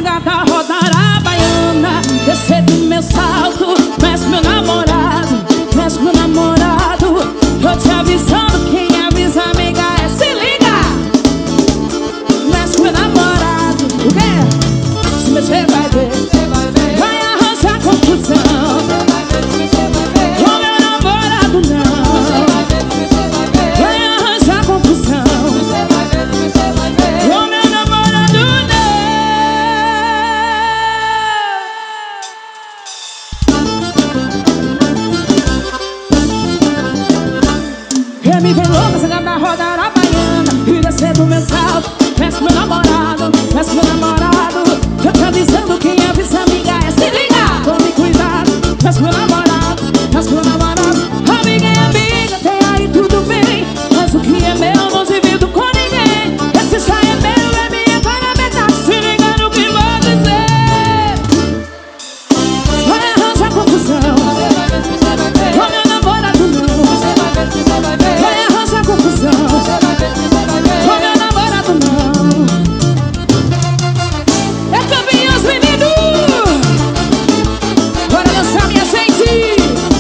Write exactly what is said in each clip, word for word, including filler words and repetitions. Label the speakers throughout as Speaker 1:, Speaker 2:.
Speaker 1: gata rodar a baiana, descer do meu salto, mexe com meu namorado, mexe com meu namorado. Tô te avisando, quem avisa amiga é se liga. Mexe com meu namorado, o quê? Se mexer vai ver, vai arranjar confusão. Com meu namorado não, vai arranjar confusão. Com meu namorado não. Quer me ver louca, essa gata rodar a baiana e descer do meu salto, mexe com meu namorado, mexe com meu namorado. Tô te avisando, quem avisa amiga é se liga. Tome cuidado, mexe com meu namorado, mexe com meu namorado. Amiga é amiga, tem aí tudo bem, mas o que é meu não divido com ninguém. Esse chá é meu, é minha, vai na metade. Se liga no que vou dizer, vai arranjar confusão. Com meu namorado não, vai arranjar confusão. Com meu namorado não. É campeões, menino. Bora dançar, minha gente.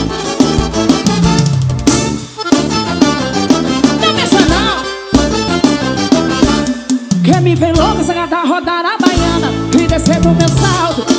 Speaker 1: Não mexa não. Quer me ver louca, essa gata rodar a baiana e descer do meu salto,